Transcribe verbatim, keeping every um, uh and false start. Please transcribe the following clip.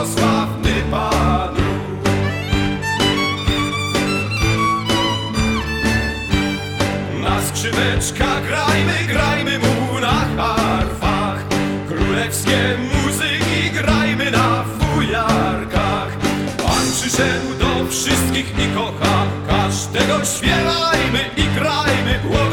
błogosławny Panu. Na skrzypeczkach grajmy, grajmy mu na harfach, królewskie muzyki grajmy na fujarkach. Pan przyszedł do wszystkich i kocha każdego, śpiewajmy i grajmy.